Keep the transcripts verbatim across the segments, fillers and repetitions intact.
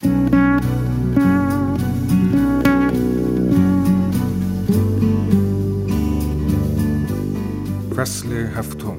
فصل هفتم.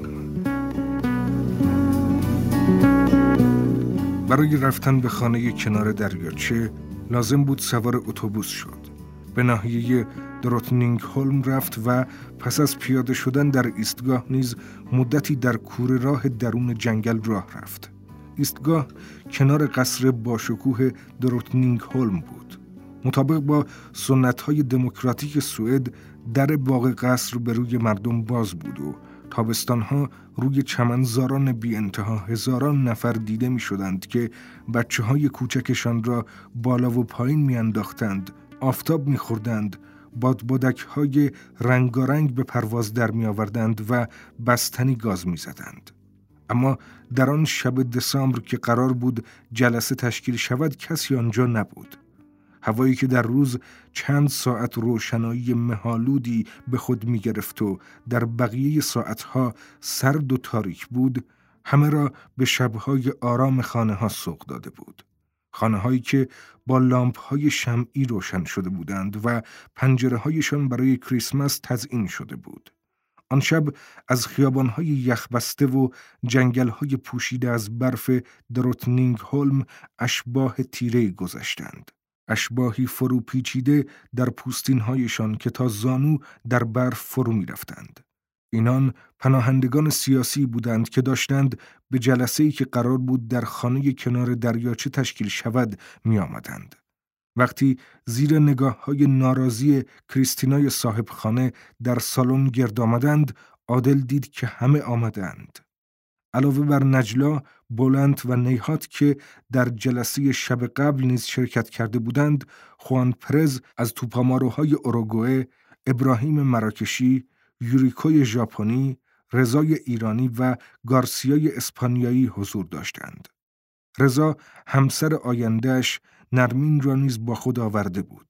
برای رفتن به خانه کنار دریاچه لازم بود سوار اتوبوس شد. به ناحیه دروتنینگ هولم رفت و پس از پیاده شدن در ایستگاه نیز مدتی در کوره راه درون جنگل راه رفت. ایستگاه کنار قصر باشکوه دروتنینگ هولم بود. مطابق با سنت‌های دموکراتیک سوئد در باغ قصر به روی مردم باز بود و تابستانها روی چمنزاران بی انتها هزاران نفر دیده می شدند که بچه های کوچکشان را بالا و پایین می انداختند، آفتاب می خوردند، بادبادک های رنگارنگ به پرواز در می آوردند و بستنی گاز می زدند. اما در آن شب دسامبر که قرار بود جلسه تشکیل شود کسی آنجا نبود. هوایی که در روز چند ساعت روشنایی مه‌آلودی به خود می گرفت و در بقیه ساعتها سرد و تاریک بود، همه را به شب‌های آرام خانه‌ها سوق داده بود. خانه‌هایی که با لامپ‌های شمعی روشن شده بودند و پنجره‌هایشان برای کریسمس تزیین شده بود. آن شب از خیابان‌های یخبسته و جنگل‌های پوشیده از برف دروتنینگ هولم اشباح تیره گذشتند. اشباحی فرو پیچیده در پوستین‌هایشان که تا زانو در برف فرو می‌رفتند. اینان پناهندگان سیاسی بودند که داشتند به جلسه‌ای که قرار بود در خانه کنار دریاچه تشکیل شود می‌آمدند. وقتی زیر نگاه‌های ناراضی کریستینای صاحب خانه در سالن گرد آمدند، عادل دید که همه آمدند. علاوه بر نجلا، بولند و نیهات که در جلسه شب قبل نیز شرکت کرده بودند، خوان پرز از توپاماروهای اوروگوئه، ابراهیم مراکشی، یوریکوی ژاپنی، رضای ایرانی و گارسیای اسپانیایی حضور داشتند. رضا همسر آینده‌اش نرمین را نیز با خود آورده بود.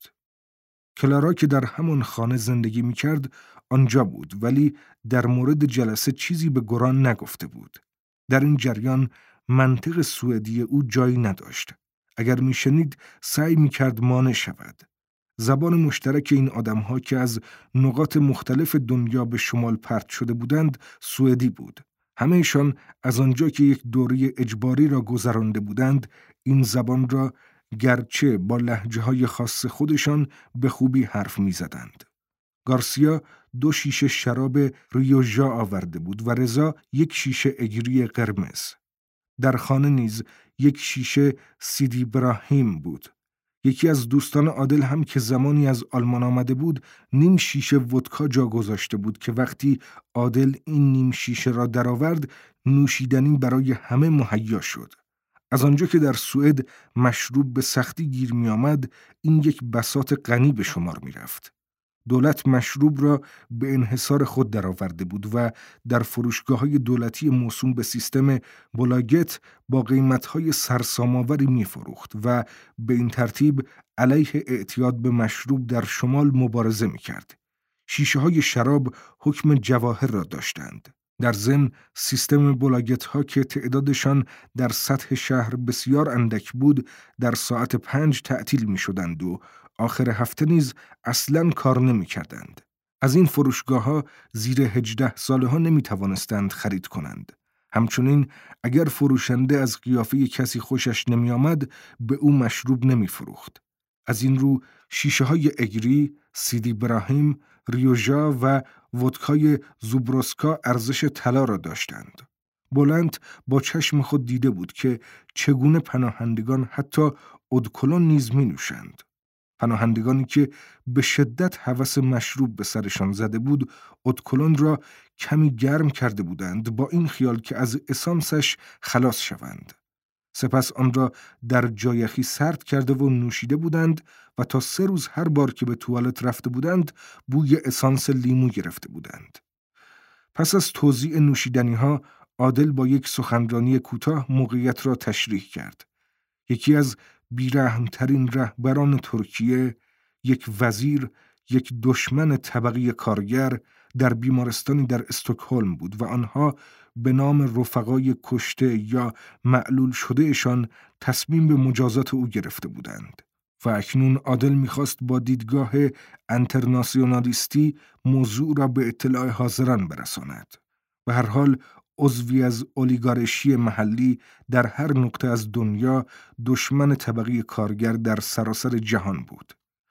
کلارا که در همان خانه زندگی می‌کرد آنجا بود، ولی در مورد جلسه چیزی به گران نگفته بود. در این جریان منطق سوئدی او جایی نداشت. اگر میشنید سعی میکرد مانع شود. زبان مشترک این آدمها که از نقاط مختلف دنیا به شمال پرت شده بودند سوئدی بود. همه‌شان از آنجا که یک دوره اجباری را گذرانده بودند این زبان را گرچه با لهجه‌های خاص خودشان به خوبی حرف میزدند. گارسیا دو شیشه شراب ریوژا آورده بود و رضا یک شیشه اگری قرمز. در خانه نیز یک شیشه سیدی براهیم بود. یکی از دوستان عادل هم که زمانی از آلمان آمده بود نیم شیشه ودکا جا گذاشته بود که وقتی عادل این نیم شیشه را درآورد نوشیدنی برای همه مهیا شد. از آنجا که در سوئد مشروب به سختی گیر می آمد این یک بساط غنی به شمار می رفت. دولت مشروب را به انحصار خود درآورده بود و در فروشگاه‌های دولتی موسوم به سیستم بولاگت با قیمت‌های سرسام‌آوری می‌فروخت و به این ترتیب علیه اعتیاد به مشروب در شمال مبارزه می‌کرد. شیشه‌های شراب حکم جواهر را داشتند. در ضمن سیستم بولاگت‌ها که تعدادشان در سطح شهر بسیار اندک بود در ساعت پنج تعطیل می‌شدند و آخر هفته نیز اصلاً کار نمی کردند. از این فروشگاه‌ها زیر هجده ساله ها نمی توانستند خرید کنند. همچنین اگر فروشنده از قیافه کسی خوشش نمی آمد به او مشروب نمی فروخت. از این رو شیشه های اگری، سیدی براهیم، ریوژا و ودکای زوبروسکا ارزش طلا را داشتند. بولند با چشم خود دیده بود که چگونه پناهندگان حتی اودکلون نیز می نوشند. پناهندگانی که به شدت هوس مشروب به سرشان زده بود اودکلون را کمی گرم کرده بودند با این خیال که از اسانسش خلاص شوند. سپس آن را در جایخی سرد کرده و نوشیده بودند و تا سه روز هر بار که به توالت رفته بودند بوی اسانس لیمو گرفته بودند. پس از توزیع نوشیدنی ها عادل با یک سخنرانی کوتاه موقعیت را تشریح کرد. یکی از بیرحمترین رهبران ترکیه، یک وزیر، یک دشمن طبقه کارگر در بیمارستانی در استکهلم بود و آنها به نام رفقای کشته یا معلول شدهشان تصمیم به مجازات او گرفته بودند و اکنون عادل می‌خواست با دیدگاه انترناسیونالیستی موضوع را به اطلاع حاضران برساند. به هر حال عضوی از اولیگارشی محلی در هر نقطه از دنیا دشمن طبقه کارگر در سراسر جهان بود.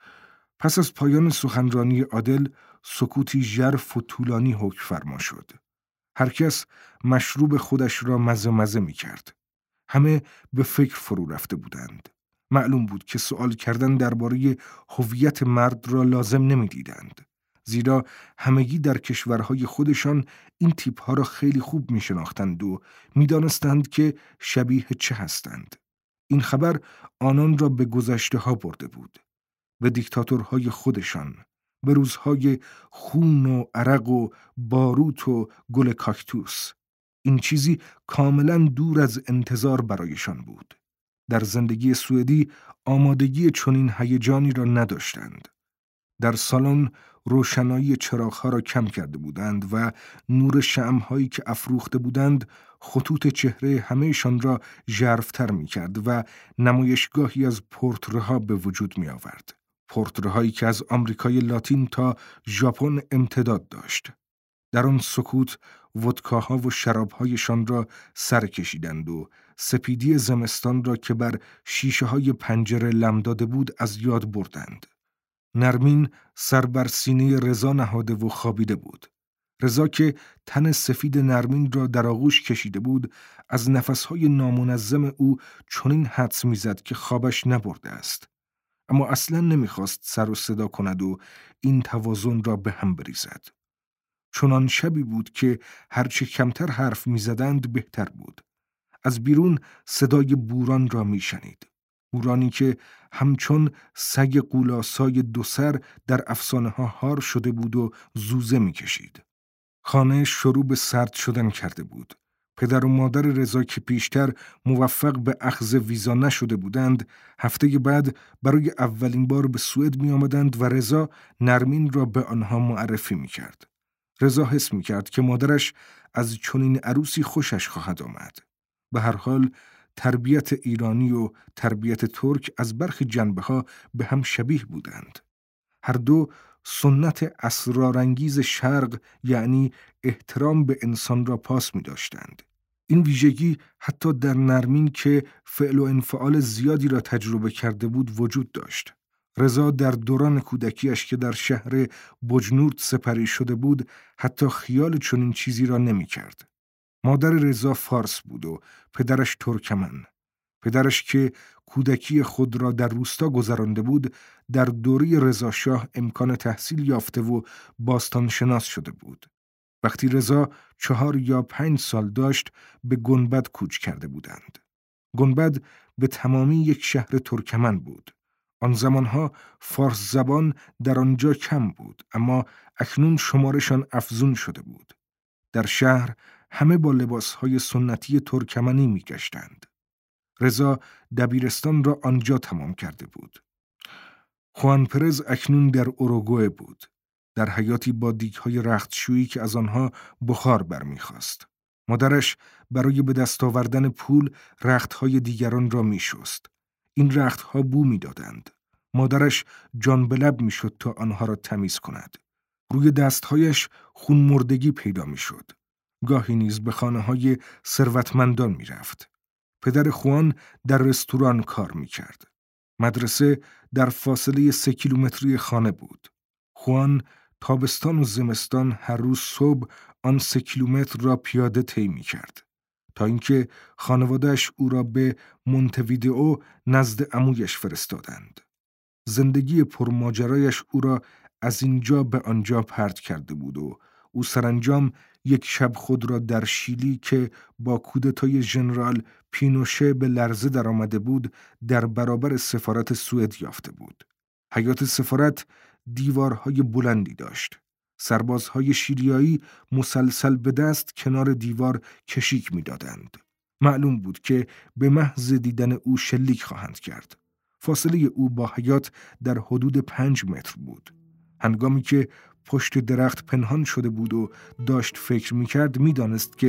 پس از پایان سخنرانی عادل سکوتی ژرف و طولانی حکم فرما شد. هر کس مشروب خودش را مزه مزه می کرد. همه به فکر فرو رفته بودند. معلوم بود که سوال کردن درباره هویت مرد را لازم نمی دیدند. زیرا همگی در کشورهای خودشان این تیپ‌ها را خیلی خوب می شناختند و می دانستند که شبیه چه هستند. این خبر آنان را به گذشته ها برده بود. به دیکتاتورهای خودشان، به روزهای خون و عرق و باروت و گل کاکتوس. این چیزی کاملا دور از انتظار برایشان بود. در زندگی سوئدی آمادگی چنین هیجانی را نداشتند. در سالن روشنایی چراغ‌ها را کم کرده بودند و نور شمع‌هایی که افروخته بودند خطوط چهره همه‌شان را ژرف‌تر می‌کرد و نمایشگاهی از پورتره‌ها به وجود می‌آورد. پورترهایی که از آمریکای لاتین تا ژاپن امتداد داشت. در آن سکوت ودکاها و شرابهایشان را سر کشیدند و سپیدی زمستان را که بر شیشه های پنجره لم داده بود از یاد بردند. نرمین سر بر سینه رضا نهاده و خوابیده بود. رضا که تن سفید نرمین را در آغوش کشیده بود از نفسهای نامنظم او چنین حدس می‌زد که خوابش نبرده است. اما اصلاً نمی‌خواست سر و صدا کند و این توازن را به هم بریزد. چنان شبی بود که هرچه کمتر حرف می‌زدند بهتر بود. از بیرون صدای بوران را می‌شنید. بورانی که همچون سگ قولاسای دو سر در افسانه ها هار شده بود و زوزه می‌کشید. خانه شروع به سرد شدن کرده بود. پدر و مادر رضا که پیشتر موفق به اخذ ویزا نشده بودند، هفته بعد برای اولین بار به سوئد می آمدند و رضا نرمین را به آنها معرفی می کرد. رضا حس می کرد که مادرش از چنین عروسی خوشش خواهد آمد. به هر حال تربیت ایرانی و تربیت ترک از برخی جنبه‌ها به هم شبیه بودند. هر دو سنت اسرارانگیز شرق یعنی احترام به انسان را پاس می داشتند. این ویژگی حتی در نرمین که فعل و انفعال زیادی را تجربه کرده بود وجود داشت. رضا در دوران کودکیش که در شهر بجنورد سپری شده بود حتی خیال چنین چیزی را نمی کرد. مادر رضا فارس بود و پدرش ترکمن. پدرش که کودکی خود را در روستا گذرانده بود در دوره رضا شاه امکان تحصیل یافته و باستان شناس شده بود. وقتی رضا چهار یا پنج سال داشت به گنبد کوچ کرده بودند. گنبد به تمامی یک شهر ترکمن بود. آن زمانها فارس زبان در آنجا کم بود اما اکنون شمارشان افزون شده بود. در شهر همه با لباسهای سنتی ترکمنی می گشتند. رضا دبیرستان را آنجا تمام کرده بود. خوان پرز اکنون در اوروگوئه بود. در حیاتی با دیگ‌های رختشویی که از آنها بخار برمیخواست. مادرش برای به دست آوردن پول رختهای دیگران را میشست. این رختها بو میدادند. مادرش جان به لب میشد تا آنها را تمیز کند. روی دستهایش خون مردگی پیدا میشد. گاهی نیز به خانه‌های ثروتمندان میرفت. پدر خوان در رستوران کار میکرد. مدرسه در فاصله سه کیلومتری خانه بود. خوان تابستان و زمستان هر روز صبح آن سه کیلومتر را پیاده طی میکرد تا اینکه خانواده‌اش او را به مونته‌ویدئو نزد عمویش فرستادند. زندگی پرماجرایش او را از اینجا به آنجا پرت کرده بود و او سرانجام یک شب خود را در شیلی که با کودتای ژنرال پینوشه به لرزه در آمده بود در برابر سفارت سوئد یافته بود. حیاط سفارت دیوارهای بلندی داشت. سربازهای شیلیایی مسلسل به دست کنار دیوار کشیک می‌دادند. معلوم بود که به محض دیدن او شلیک خواهند کرد. فاصله او با حیاط در حدود پنج متر بود. هنگامی که پشت درخت پنهان شده بود و داشت فکر می‌کرد می‌دانست که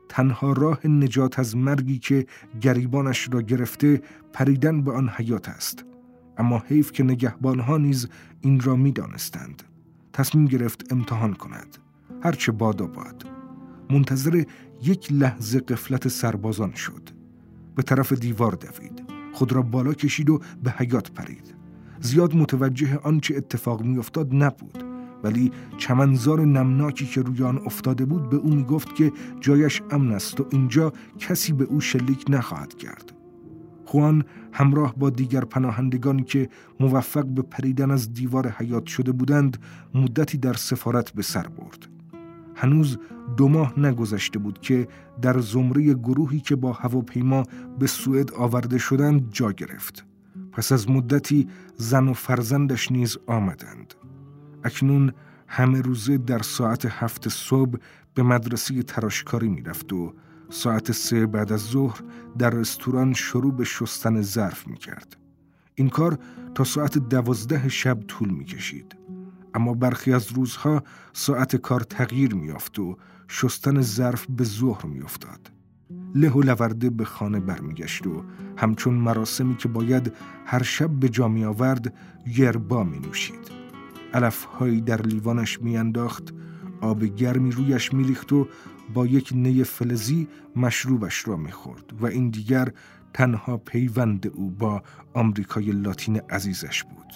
تنها راه نجات از مرگی که گریبانش را گرفته پریدن به آن حیات است. اما حیف که نگهبانها نیز این را می دانستند. تصمیم گرفت امتحان کند. هرچه بادا باد. منتظر یک لحظه غفلت سربازان شد. به طرف دیوار دوید. خود را بالا کشید و به حیات پرید. زیاد متوجه آنچه اتفاق می افتاد نبود، ولی چمنزار نمناکی که روی آن افتاده بود به او می گفت که جایش امن است و اینجا کسی به او شلیک نخواهد کرد. خوان همراه با دیگر پناهندگانی که موفق به پریدن از دیوار حیات شده بودند مدتی در سفارت به سر برد. هنوز دو ماه نگذشته بود که در زمره گروهی که با هواپیما به سوئد آورده شدند جا گرفت. پس از مدتی زن و فرزندش نیز آمدند. اکنون همه روزه در ساعت هفت صبح به مدرسه تراشکاری می رفت و ساعت سه بعد از ظهر در رستوران شروع به شستن ظرف می کرد. این کار تا ساعت دوازده شب طول می کشید. اما برخی از روزها ساعت کار تغییر می یافت و شستن ظرف به ظهر می افتاد. له و لورده به خانه برمیگشت و همچون مراسمی که باید هر شب به جا می آورد یربا می نوشید. علف‌هایی در لیوانش می انداخت، آب گرمی رویش می ریخت و با یک نی فلزی مشروبش را می خورد و این دیگر تنها پیوند او با آمریکای لاتین عزیزش بود.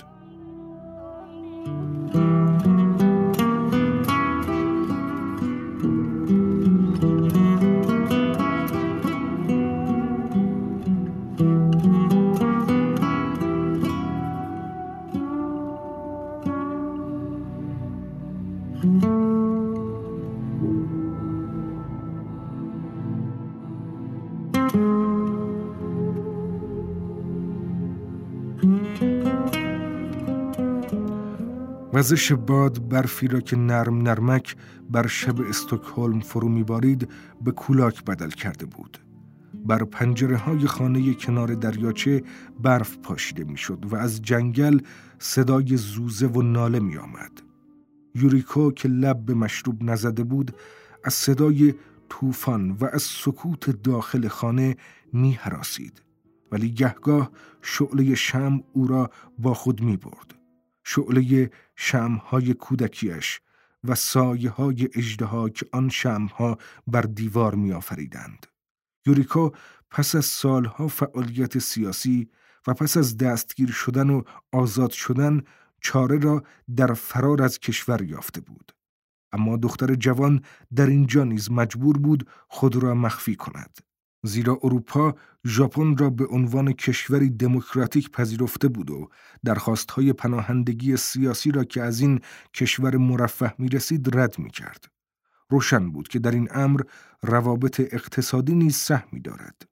وزش باد برفی را که نرم نرمک بر شب استکهلم فرو می‌بارید به کولاک بدل کرده بود. بر پنجره های خانه کنار دریاچه برف پاشیده می‌شد و از جنگل صدای زوزه و ناله می آمد. یوریکو که لب به مشروب نزده بود از صدای طوفان و از سکوت داخل خانه می هراسید. ولی گهگاه شعله شمع او را با خود می برد. شعله شمع‌های کودکیش و سایه‌های اژدها که آن شمع‌ها بر دیوار می‌آفریدند. یوریکو پس از سالها فعالیت سیاسی و پس از دستگیر شدن و آزاد شدن چاره را در فرار از کشور یافته بود. اما دختر جوان در اینجا نیز مجبور بود خود را مخفی کند. زیرا اروپا ژاپن را به عنوان کشوری دموکراتیک پذیرفته بود و درخواست‌های پناهندگی سیاسی را که از این کشور مرفه می‌رسید رد می‌کرد. روشن بود که در این امر روابط اقتصادی نیز سهمی دارد.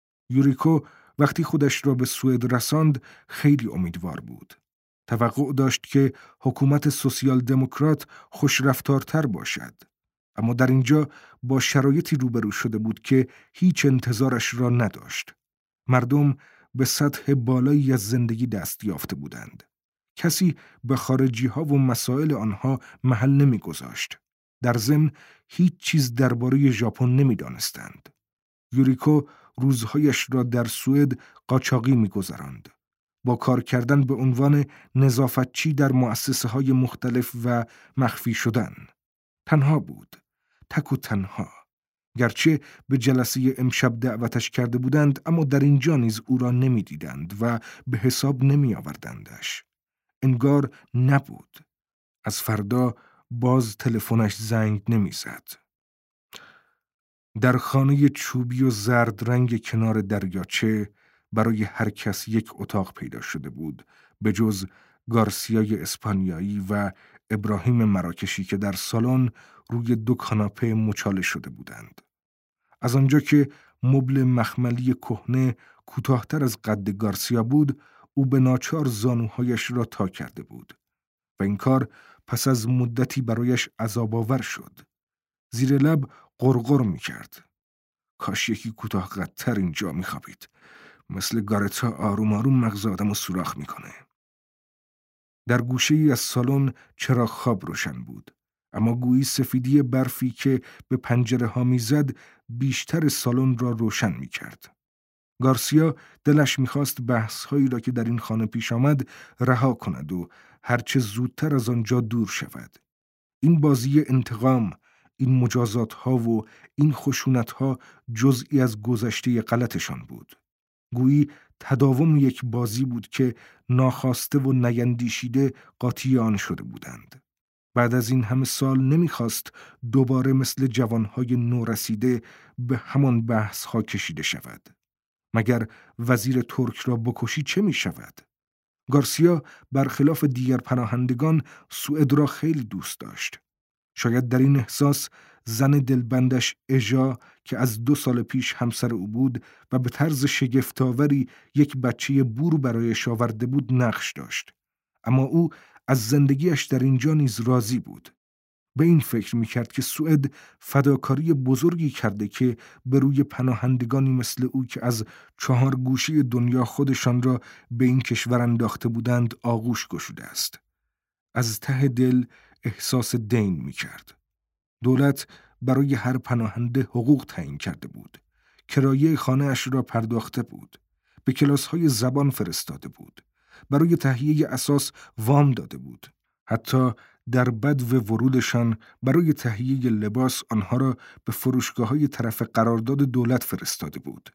یوریکو وقتی خودش را به سوئد رساند خیلی امیدوار بود. توقع داشت که حکومت سوسیال دموکرات خوشرفتارتر باشد. اما در اینجا با شرایطی روبرو شده بود که هیچ انتظارش را نداشت. مردم به سطح بالایی از زندگی دست یافته بودند. کسی به خارجی ها و مسائل آنها محل نمی گذاشت. در ضمن هیچ چیز درباره ژاپن نمی دانستند. یوریکو روزهایش را در سوئد قاچاقی می گذراند. با کار کردن به عنوان نظافتچی در مؤسسه های مختلف و مخفی شدن. تنها بود. تک و تنها. گرچه به جلسه امشب دعوتش کرده بودند اما در اینجا نیز او را نمی دیدند و به حساب نمی آوردندش. انگار نبود. از فردا باز تلفنش زنگ نمی زد. در خانه چوبی و زرد رنگ کنار دریاچه برای هر کس یک اتاق پیدا شده بود به جز گارسیای اسپانیایی و ابراهیم مراکشی که در سالن روی دو کاناپه مچاله شده بودند. از آنجا که مبل مخملی کهنه کوتاه‌تر از قد گارسیا بود، او به ناچار زانوهایش را تا کرده بود و این کار پس از مدتی برایش عذاب‌آور شد. زیر لب غرغر می‌کرد. کاش یکی کوتاه قدتر اینجا می‌خوابید. مثل گارتا آروم آروم مغز آدمو سوراخ می‌کنه. در گوشه‌ای از سالن چراغ خواب روشن بود. اما گویی سفیدی برفی که به پنجره ها میزد بیشتر سالن را روشن می کرد. گارسیا دلش می‌خواست بحث‌هایی را که در این خانه پیش آمد رها کند و هرچه زودتر از آنجا دور شود. این بازی انتقام، این مجازات‌ها و این خشونت‌ها جزئی از گذشته غلطشان بود. گویی تداوم یک بازی بود که ناخواسته و نیندیشیده قاطی آن شده بودند. بعد از این همه سال نمی‌خواست دوباره مثل جوانهای نورسیده به همان بحث‌ها کشیده شود. مگر وزیر ترک را بکشی چه می شود؟ گارسیا برخلاف دیگر پناهندگان سوئد را خیلی دوست داشت. شاید در این احساس زن دلبندش اژا که از دو سال پیش همسر او بود و به طرز شگفت‌آوری یک بچه بور برایش آورده بود نقش داشت. اما او از زندگیش در اینجا نیز راضی بود. به این فکر می‌کرد که سوئد فداکاری بزرگی کرده که به روی پناهندگانی مثل او که از چهار گوشه دنیا خودشان را به این کشور انداخته بودند آغوش گشوده است. از ته دل احساس دین می‌کرد. دولت برای هر پناهنده حقوق تعیین کرده بود. کرایه خانه اش را پرداخته بود. به کلاس‌های زبان فرستاده بود. برای تهیه اساس وام داده بود. حتی در بدو ورودشان برای تهیه لباس آنها را به فروشگاه‌های طرف قرارداد دولت فرستاده بود.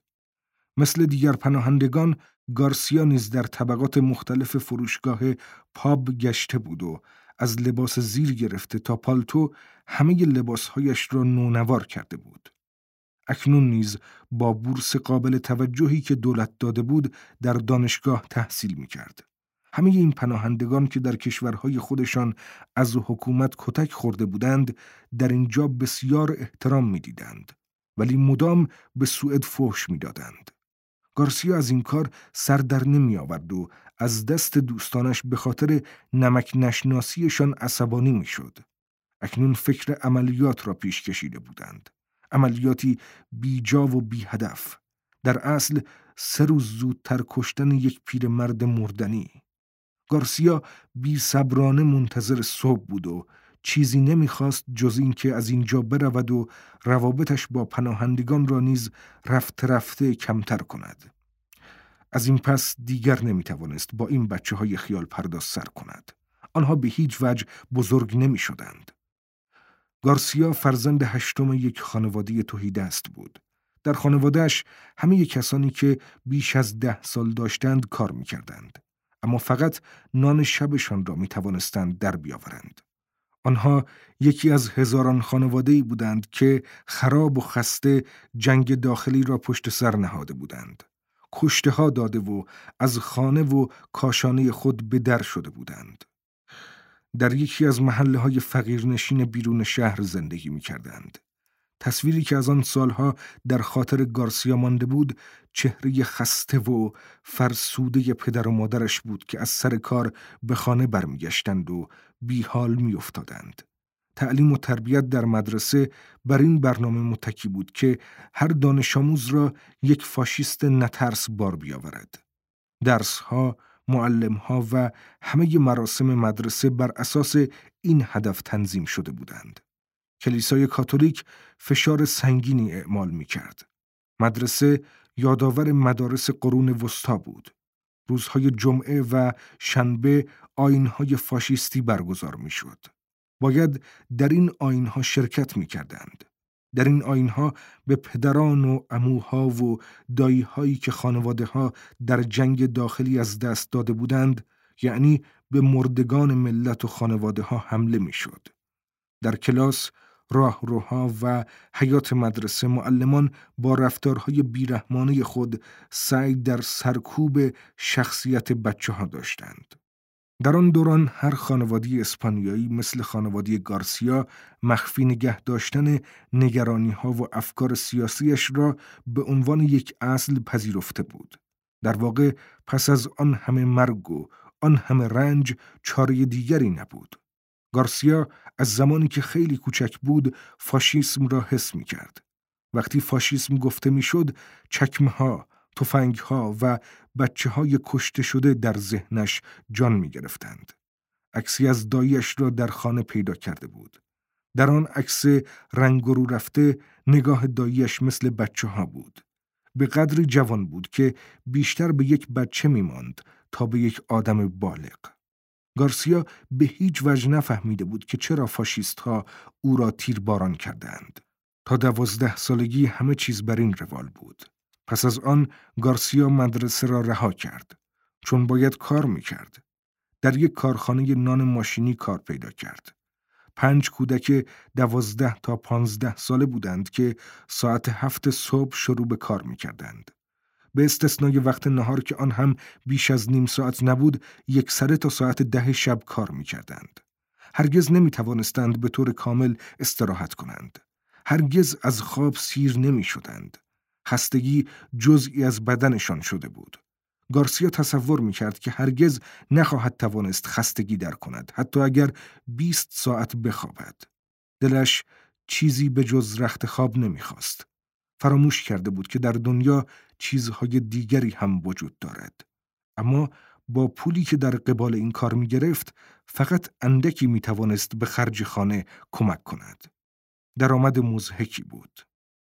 مثل دیگر پناهندگان، گارسیا نیز در طبقات مختلف فروشگاه پاب گشته بود و از لباس زیر گرفته تا پالتو همه لباسهایش را نونوار کرده بود. اکنون نیز با بورس قابل توجهی که دولت داده بود در دانشگاه تحصیل می‌کرد. همه این پناهندگان که در کشورهای خودشان از حکومت کتک خورده بودند در اینجا بسیار احترام می‌دیدند، ولی مدام به سوئد فحش می‌دادند. گارسیا از این کار سر در نمی آورد و از دست دوستانش به خاطر نمک نشناسیشان عصبانی می شد. اکنون فکر عملیات را پیش کشیده بودند. عملیاتی بیجا و بی هدف. در اصل سه روز زودتر کشتن یک پیرمرد مردنی. گارسیا بی صبرانه منتظر صبح بود و چیزی نمیخواست جز این که از اینجا برود و روابطش با پناهندگان را نیز رفته رفته کمتر کند. از این پس دیگر نمیتوانست با این بچه های خیال پرداز سر کند. آنها به هیچ وجه بزرگ نمی شدند. گارسیا فرزند هشتم یک خانواده تهیدست بود. در خانوادهش همه کسانی که بیش از ده سال داشتند کار میکردند. اما فقط نان شبشان را میتوانستند در بیاورند. آنها یکی از هزاران خانواده‌ای بودند که خراب و خسته جنگ داخلی را پشت سر نهاده بودند. کشته ها داده و از خانه و کاشانه خود به در شده بودند. در یکی از محله‌های فقیرنشین بیرون شهر زندگی می‌کردند. تصویری که از آن سالها در خاطر گارسیا مانده بود، چهره خسته و فرسوده پدر و مادرش بود که از سر کار به خانه برمیگشتند و بیحال میافتادند. تعلیم و تربیت در مدرسه بر این برنامه متکی بود که هر دانش آموز را یک فاشیست نترس بار بیاورد. درس‌ها، معلم‌ها و همه مراسم مدرسه بر اساس این هدف تنظیم شده بودند. کلیسای کاتولیک فشار سنگینی اعمال می‌کرد. مدرسه یادآور مدارس قرون وسطا بود. روزهای جمعه و شنبه آیین‌های فاشیستی برگزار می‌شد. باید در این آیین‌ها شرکت می‌کردند. در این آیین‌ها به پدران و عموها و دایی‌هایی که خانواده‌ها در جنگ داخلی از دست داده بودند، یعنی به مردگان ملت و خانواده‌ها حمله می‌شد. در کلاس، راهروها و حیات مدرسه معلمان با رفتارهای بیرحمانه خود سعی در سرکوب شخصیت بچه‌ها داشتند. در آن دوران هر خانواده اسپانیایی مثل خانواده گارسیا مخفی نگه داشتن نگرانی‌ها و افکار سیاسیش را به عنوان یک اصل پذیرفته بود. در واقع پس از آن همه مرگ و آن همه رنج چاره دیگری نبود. گارسیا از زمانی که خیلی کوچک بود فاشیسم را حس می کرد. وقتی فاشیسم گفته می شد، چکمه ها، تفنگ ها و بچه های کشته شده در ذهنش جان می گرفتند. عکسی از داییش را در خانه پیدا کرده بود. در آن عکس رنگ رو رفته نگاه داییش مثل بچه ها بود. به قدری جوان بود که بیشتر به یک بچه می ماند تا به یک آدم بالغ. گارسیا به هیچ وجه نفهمیده بود که چرا فاشیست ها او را تیرباران کردند. تا دوازده سالگی همه چیز بر این روال بود. پس از آن گارسیا مدرسه را رها کرد چون باید کار میکرد. در یک کارخانه نان ماشینی کار پیدا کرد. پنج کودک دوازده تا پانزده ساله بودند که ساعت هفت صبح شروع به کار میکردند. به استثنای وقت نهار که آن هم بیش از نیم ساعت نبود، یک سره تا ساعت ده شب کار میکردند. هرگز نمیتوانستند به طور کامل استراحت کنند. هرگز از خواب سیر نمی شدند. خستگی جزئی از بدنشان شده بود. گارسیا تصور می کرد که هرگز نخواهد توانست خستگی در کند، حتی اگر بیست ساعت بخوابد. دلش چیزی به جز رخت خواب نمی خواست. فراموش کرده بود که در دنیا چیزهای دیگری هم وجود دارد. اما با پولی که در قبال این کار می گرفت، فقط اندکی می توانست به خرج خانه کمک کند. درآمد مضحکی بود.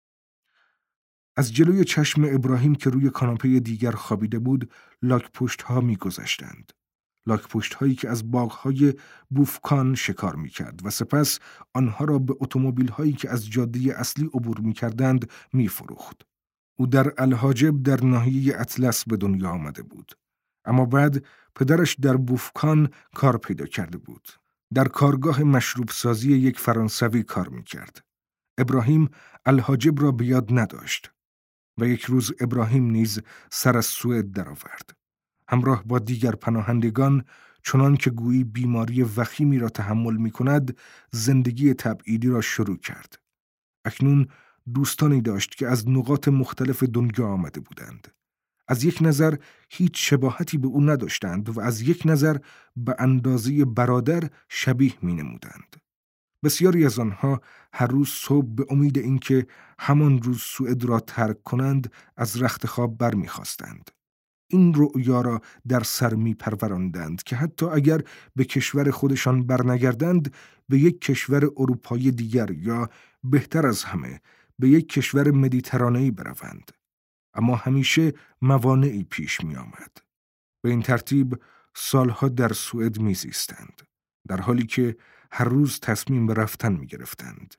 از جلوی چشم ابراهیم که روی کاناپه دیگر خوابیده بود، لاک پشت ها می گذشتند. لاک پشت هایی که از باغ های بوفکان شکار می کرد و سپس آنها را به اتومبیل هایی که از جاده اصلی عبور می کردند می فروخت. او در الحاجب در ناحیه اطلس به دنیا آمده بود. اما بعد پدرش در بوفکان کار پیدا کرده بود. در کارگاه مشروب سازی یک فرانسوی کار می کرد. ابراهیم الحاجب را به یاد نداشت و یک روز ابراهیم نیز سر از سوئد درآورد. همراه با دیگر پناهندگان، چنان که گویی بیماری وخیمی را تحمل می کند، زندگی تبعیدی را شروع کرد. اکنون دوستانی داشت که از نقاط مختلف دنیا آمده بودند. از یک نظر هیچ شباهتی به او نداشتند و از یک نظر به اندازه برادر شبیه می نمودند. بسیاری از آنها هر روز صبح به امید اینکه همان روز سوئد را ترک کنند از رخت خواب برمیخواستند. این رؤیا را در سر می پروراندند که حتی اگر به کشور خودشان برنگردند، به یک کشور اروپایی دیگر یا بهتر از همه به یک کشور مدیترانه‌ای بروند. اما همیشه موانعی پیش می آمد. به این ترتیب سالها در سوئد می زیستند، در حالی که هر روز تصمیم به رفتن می گرفتند.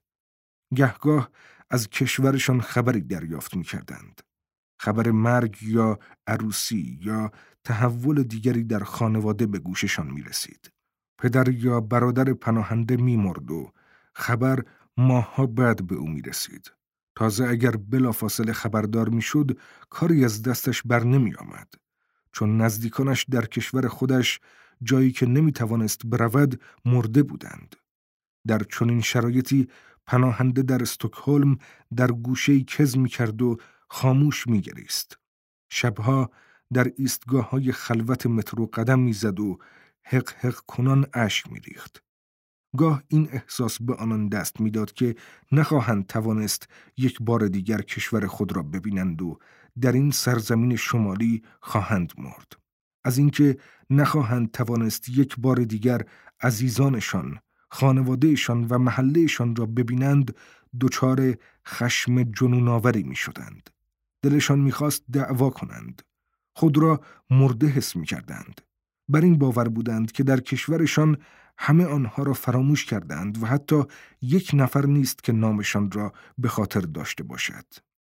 گهگاه از کشورشان خبری دریافت می کردند. خبر مرگ یا عروسی یا تحول دیگری در خانواده به گوششان می رسید. پدر یا برادر پناهنده می مرد و خبر ماه‌ها بعد به او می رسید. تازه اگر بلافاصله خبردار می شد، کاری از دستش بر نمی آمد. چون نزدیکانش در کشور خودش، جایی که نمی توانست برود، مرده بودند. در چنین شرایطی پناهنده در استکهلم در گوشه‌ای کز می کرد و خاموش می گریست. شبها در ایستگاه های خلوت مترو قدم می زد و حق حق کنان اشک می ریخت. گاه این احساس به آنان دست می داد که نخواهند توانست یک بار دیگر کشور خود را ببینند و در این سرزمین شمالی خواهند مرد. از اینکه نخواهند توانست یک بار دیگر عزیزانشان، خانوادهشان و محلهشان را ببینند، دچار خشم جنون‌آوری می شدند. دلشان می خواست دعوا کنند. خود را مرده حس می کردند. بر این باور بودند که در کشورشان همه آنها را فراموش کردند و حتی یک نفر نیست که نامشان را به خاطر داشته باشد.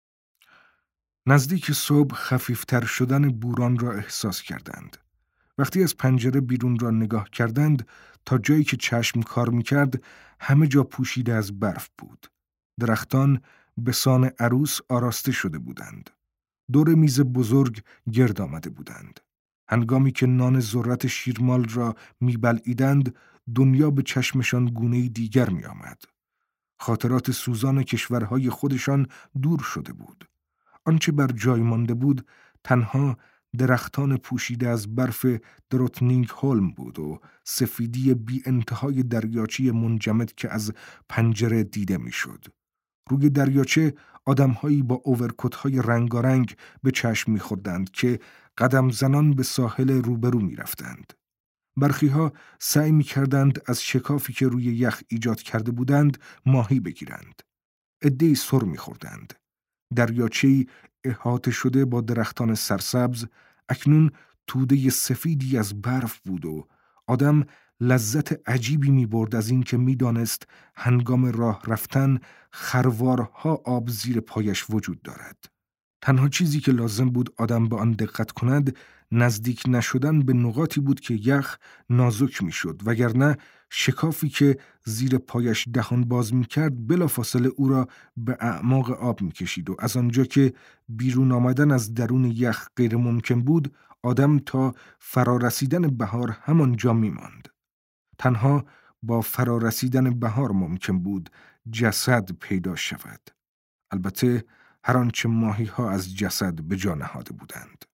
نزدیک صبح خفیفتر شدن بوران را احساس کردند. وقتی از پنجره بیرون را نگاه کردند، تا جایی که چشم کار می‌کرد، همه جا پوشیده از برف بود. درختان به سان عروس آراسته شده بودند. دور میز بزرگ گرد آمده بودند. هنگامی که نان ذرت شیرمال را می‌بلعیدند، دنیا به چشمشان گونه‌ای دیگر می‌آمد. خاطرات سوزان کشورهای خودشان دور شده بود. آنچه بر جای مانده بود تنها درختان پوشیده از برف دروتنینگ هولم بود و سفیدی بی انتهای دریاچه منجمد که از پنجره دیده میشد. روی دریاچه آدمهایی با اوورکوت‌های رنگارنگ به چشم می‌خوردند که قدم زنان به ساحل روبرو می‌رفتند. برخی‌ها سعی می‌کردند از شکافی که روی یخ ایجاد کرده بودند ماهی بگیرند. عده‌ای سر می‌خوردند. دریاچه‌ای احاطه شده با درختان سرسبز اکنون توده سفیدی از برف بود و آدم لذت عجیبی می‌برد از این که می‌دانست هنگام راه رفتن خروارها آب زیر پایش وجود دارد. تنها چیزی که لازم بود آدم به آن دقت کند نزدیک نشدن به نقاطی بود که یخ نازک می‌شد، وگرنه شکافی که زیر پایش دهان باز می‌کرد بلافاصله او را به اعماق آب می‌کشید و از آنجا که بیرون آمدن از درون یخ غیر ممکن بود، آدم تا فرارسیدن بهار همانجا می‌ماند. تنها با فرارسیدن بهار ممکن بود جسد پیدا شود. البته هر آنچه ماهی ها از جسد به جا نهاده بودند.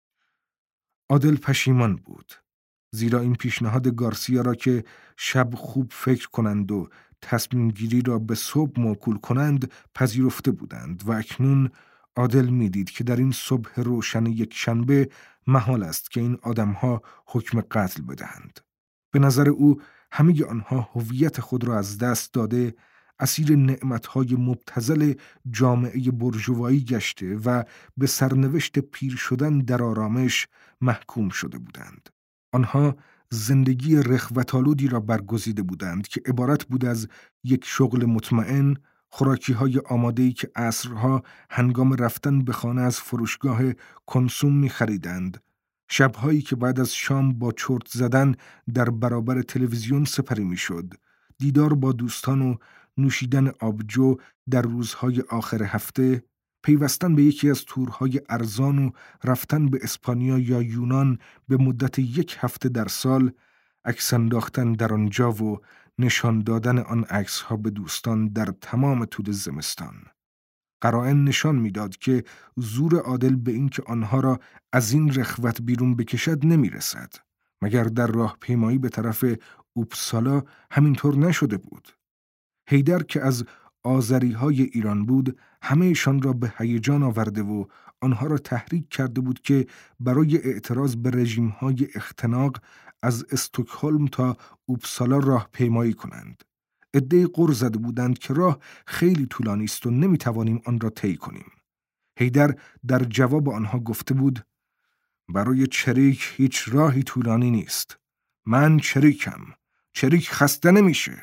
عادل پشیمان بود، زیرا این پیشنهاد گارسیا را که شب خوب فکر کنند و تصمیم گیری را به صبح موکول کنند پذیرفته بودند و اکنون عادل میدید که در این صبح روشن یک شنبه محال است که این آدمها حکم قتل بدهند. به نظر او همه آنها هویت خود را از دست داده، اسیر نعمتهای مبتذل جامعه برجوایی گشته و به سرنوشت پیر شدن در آرامش محکوم شده بودند. آنها زندگی رخوت‌آلودی را برگزیده بودند که عبارت بود از یک شغل مطمئن، خوراکی‌های آماده‌ای که عصرها هنگام رفتن به خانه از فروشگاه کنسوم می‌خریدند، شب‌هایی که بعد از شام با چرت زدن در برابر تلویزیون سپری می‌شد، دیدار با دوستان و نوشیدن آبجو در روزهای آخر هفته، پیوستن به یکی از تورهای ارزان و رفتن به اسپانیا یا یونان به مدت یک هفته در سال، عکس انداختن در آنجا و نشان دادن آن عکس‌ها به دوستان در تمام طول زمستان. قرائن نشان می‌داد که زور عادل به این که آنها را از این رخوت بیرون بکشد نمی‌رسد. مگر در راه پیمایی به طرف اوپسالا همینطور نشده بود؟ حیدر که از آذری‌های ایران بود، همه‌شان را به هیجان آورده و آنها را تحریک کرده بود که برای اعتراض به رژیم‌های اختناق از استکهلم تا اوپسالا راه پیمایی کنند. عده‌ای غر زده بودند که راه خیلی طولانی است و نمی‌توانیم آن را طی کنیم. حیدر در جواب آنها گفته بود: برای چریک هیچ راهی طولانی نیست. من چریکم. چریک خسته نمیشه.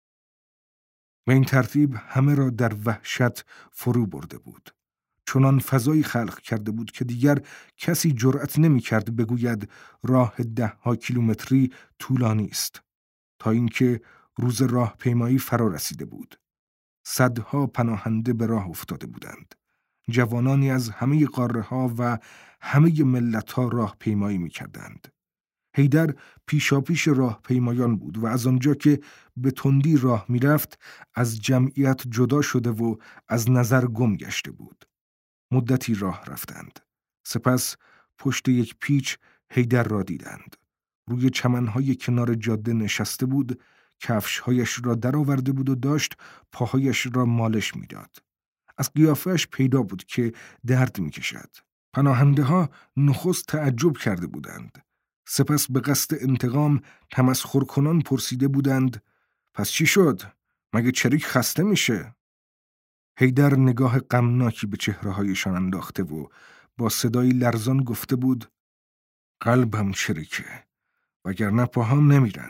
و این ترتیب همه را در وحشت فرو برده بود. چنان فضایی خلق کرده بود که دیگر کسی جرأت نمی کرد بگوید راه ده ها کیلومتری طولانی است. تا اینکه روز راه پیمایی فرا رسیده بود. صدها پناهنده به راه افتاده بودند. جوانانی از همه قاره ها و همه ملت ها راه پیمایی می کردند. حیدر پیشاپیش راه پیمایان بود و از آنجا که به تندی راه می رفت از جمعیت جدا شده و از نظر گم گشته بود. مدتی راه رفتند. سپس پشت یک پیچ حیدر را دیدند. روی چمنهای کنار جاده نشسته بود، کفشهایش را در آورده بود و داشت پاهایش را مالش می داد. از قیافه‌اش پیدا بود که درد می کشد. پناهنده ها نخست تعجب کرده بودند. سپس به قصد انتقام تمسخر کنان پرسیده بودند: پس چی شد؟ مگه چریک خسته میشه؟ حیدر نگاه غمناکی به چهره‌هایشان انداخته و با صدای لرزان گفته بود: قلبم چریکه، وگرنه پاهام نمیرن.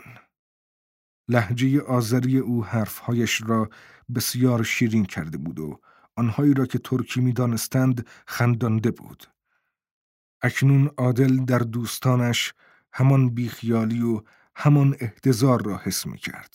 لهجه آذری او حرفهایش را بسیار شیرین کرده بود و آنهایی را که ترکی می دانستند خندانده بود. اکنون عادل در دوستانش همان بیخیالی و همان احتضار را حس می کرد.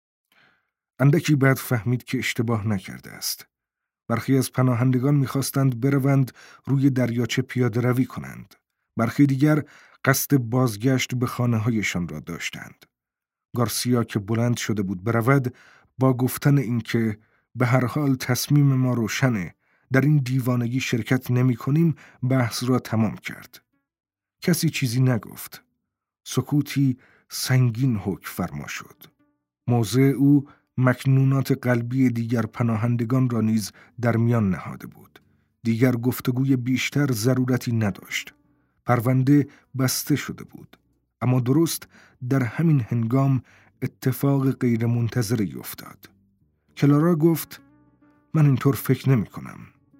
اندکی بعد فهمید که اشتباه نکرده است. برخی از پناهندگان می خواستند بروند روی دریاچه پیاده روی کنند. برخی دیگر قصد بازگشت به خانه هایشان را داشتند. گارسیا که بلند شده بود برود، با گفتن اینکه به هر حال تصمیم ما روشنه، در این دیوانگی شرکت نمی کنیم، بحث را تمام کرد. کسی چیزی نگفت. سکوتی سنگین حکم فرما شد. موضع او مکنونات قلبی دیگر پناهندگان را نیز در میان نهاده بود. دیگر گفتگوی بیشتر ضرورتی نداشت. پرونده بسته شده بود. اما درست در همین هنگام اتفاق غیر منتظری افتاد. کلارا گفت من اینطور فکر نمی کنم.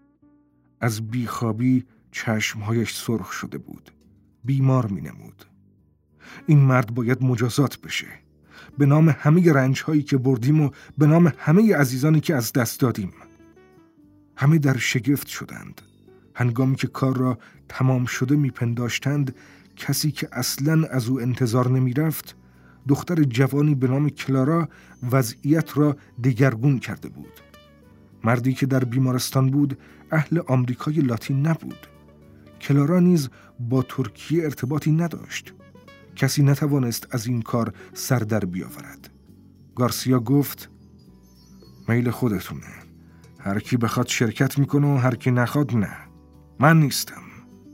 از بیخوابی چشمهایش سرخ شده بود. بیمار می نمود. این مرد باید مجازات بشه. به نام همه رنجهایی که بردیم و به نام همه عزیزانی که از دست دادیم. همه در شگفت شدند. هنگامی که کار را تمام شده می پنداشتند، کسی که اصلاً از او انتظار نمی رفت، دختر جوانی به نام کلارا وضعیت را دگرگون کرده بود. مردی که در بیمارستان بود اهل آمریکای لاتین نبود. کلارا نیز با ترکیه ارتباطی نداشت. کسی نتوانست از این کار سر در بیاورد. گارسیا گفت میل خودتونه. هر کی بخواد شرکت میکنه و هر کی نخواد نه. من نیستم.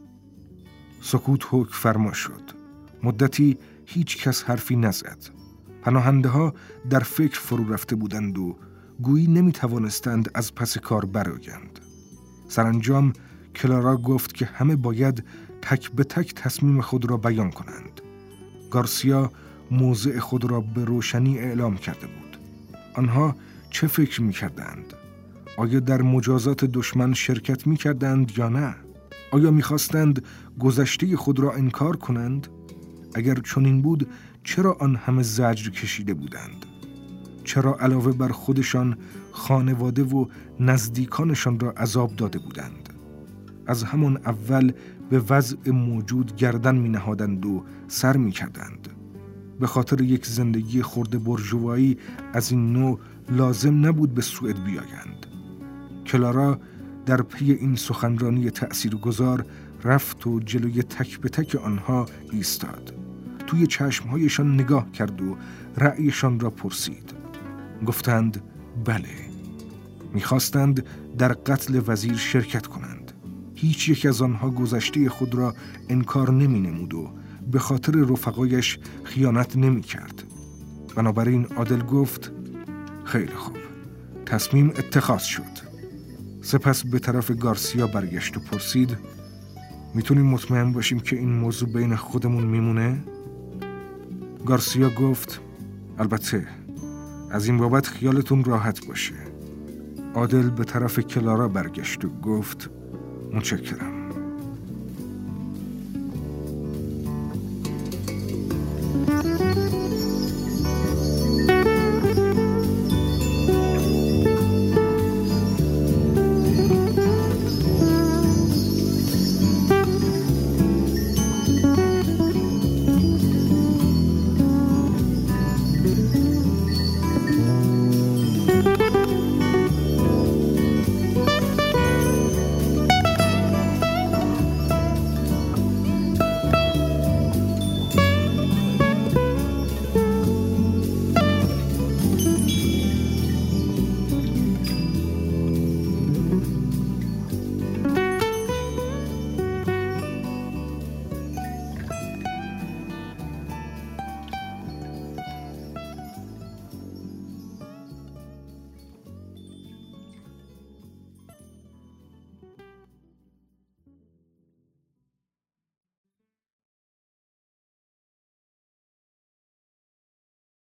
سکوت حکم فرما شد. مدتی هیچ کس حرفی نزد. پناهنده ها در فکر فرو رفته بودند و گویی نمی توانستند از پس کار برآیند. سرانجام کلارا گفت که همه باید تک به تک تصمیم خود را بیان کنند. گارسیا موضع خود را به روشنی اعلام کرده بود. آنها چه فکر می کردند؟ آیا در مجازات دشمن شرکت می کردند یا نه؟ آیا می خواستند گذشته خود را انکار کنند؟ اگر چنین بود چرا آن همه زجر کشیده بودند؟ چرا علاوه بر خودشان خانواده و نزدیکانشان را عذاب داده بودند؟ از همان اول به وضع موجود گردن می نهادند و سر می کردند. به خاطر یک زندگی خرد برجوایی از این نوع لازم نبود به سوئد بیایند. کلارا در پی این سخنرانی تأثیرگذار رفت و جلوی تک به تک آنها ایستاد. توی چشمهایشان نگاه کرد و رأیشان را پرسید. گفتند بله. میخواستند در قتل وزیر شرکت کنند. هیچ یک از آنها گذشته خود را انکار نمی نمود و به خاطر رفقایش خیانت نمی کرد. بنابراین عادل گفت خیلی خوب. تصمیم اتخاذ شد. سپس به طرف گارسیا برگشت و پرسید میتونیم مطمئن باشیم که این موضوع بین خودمون میمونه؟ گارسیا گفت البته. از این بابت خیالتون راحت باشه. عادل به طرف کلارا برگشت و گفت متشکرم.